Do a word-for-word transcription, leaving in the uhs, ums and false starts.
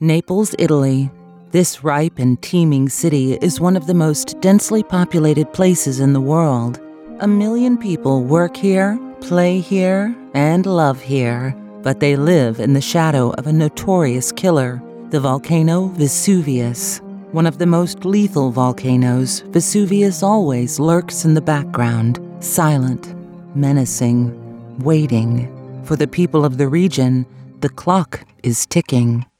Naples, Italy. This ripe and teeming city is one of the most densely populated places in the world. A million people work here, play here, and love here, but they live in the shadow of a notorious killer, the volcano Vesuvius. One of the most lethal volcanoes, Vesuvius always lurks in the background, silent, menacing, waiting. For the people of the region, the clock is ticking.